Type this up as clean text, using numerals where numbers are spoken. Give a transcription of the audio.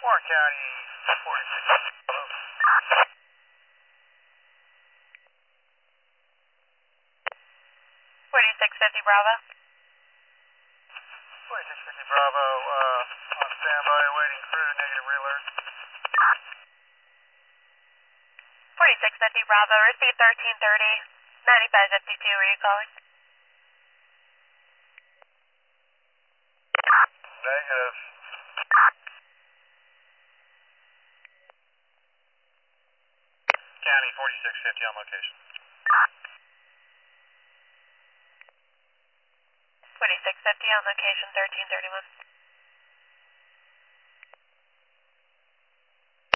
Warren County, 46. 4650 Bravo. 4650 Bravo, on standby, awaiting crew, negative realert. 4650 Bravo, receive 1330, 9552, where are you calling? Negative. County 4650 on location. 4650 on location, 1331.